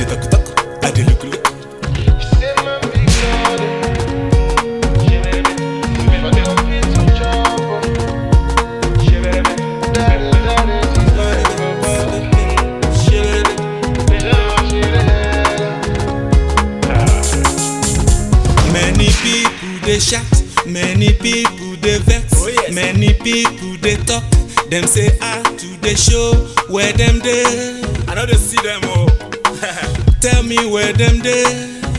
talk talk, I dey look look. Many people they shout, many people they vex, Oh, yes. many people they talk. Them say to the show where them they. I know they see them all. Tell me where them they.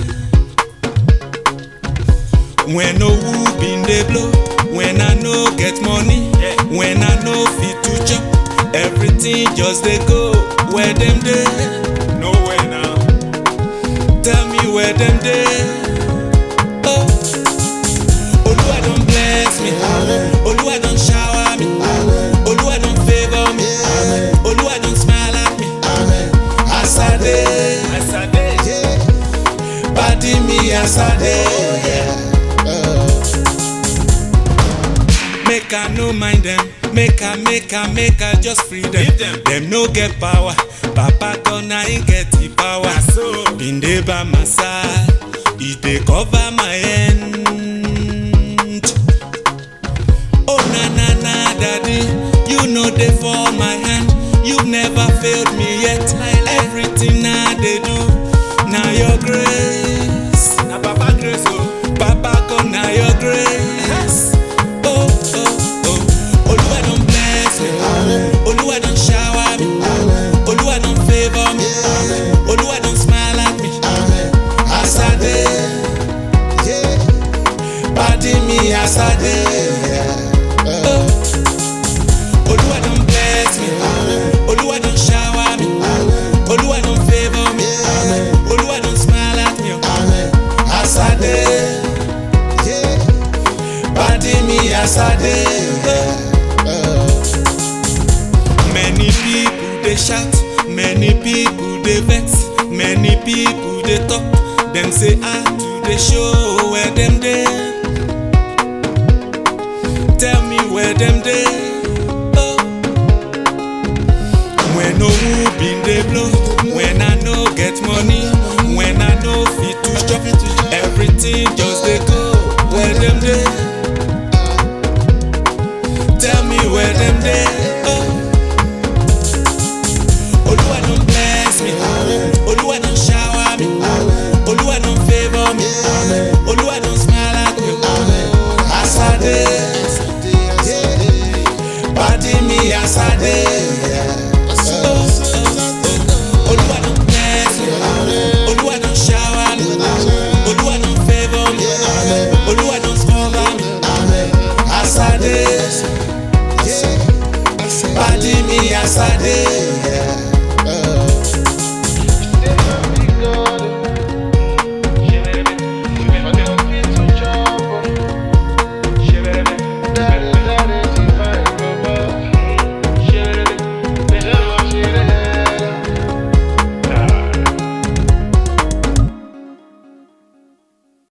When no who been they blow, when I no get money, Yeah. when I no fit to chop, everything just they go where them they. Nowhere now. Tell me where them they. Oh, Oluwa don bless me, Oluwa don shower me, Oluwa don favor me, Oluwa don smile at me. As I dey, As I did. body me as I dey. Make I no mind them, make I just free them. Leave them. Them no get power, Papa God na him get the power. Na so. Been dey by my side, he dey cover my end. Oh na na na, daddy, you know they for my hand. You never failed me yet. Everything I dey do, na your grace. Na Papa Grace, oh. Papa God na your grace. Oh oh oh, Oluwa don bless me, Oluwa don shower me, Oluwa don favor me, Oluwa don smile at me. As I dey, body me as I dey. Oh, Oluwa don bless me, Oluwa don shower me, Oluwa don favor me, Oluwa don smile at me. As I dey, body me as I dey. Many people they shout, many people they vex, many people they talk. Them say to the show where them they. Tell me where them they. Oh. When no who been they blow, when I no get money, when I no fit to chop, everything just they go where them they. Tell me where them they. Oh. Oluwa don bless me, Oluwa don shower me, Oluwa don favor me, Oluwa don smile at me. As I dey, body me as I dey. Oluwa don bless me, Oluwa don shower me, Oluwa don favor me, Oluwa don cover me. As I dey, body me as I dey.